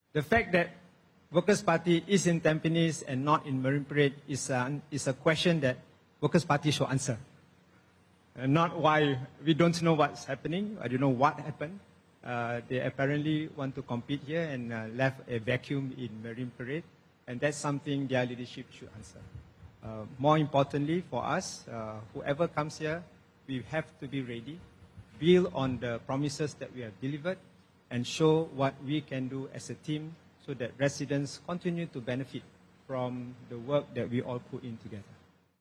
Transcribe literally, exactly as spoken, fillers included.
The fact that Workers' Party is in Tampines and not in Marine Parade is a, is a question that Workers' Party should answer. Uh, not why we don't know what's happening. I don't know what happened. Uh, they apparently want to compete here and uh, left a vacuum in Marine Parade, and that's something their leadership should answer. Uh, more importantly for us, uh, whoever comes here, we have to be ready, build on the promises that we have delivered, and show what we can do as a team so that residents continue to benefit from the work that we all put in together.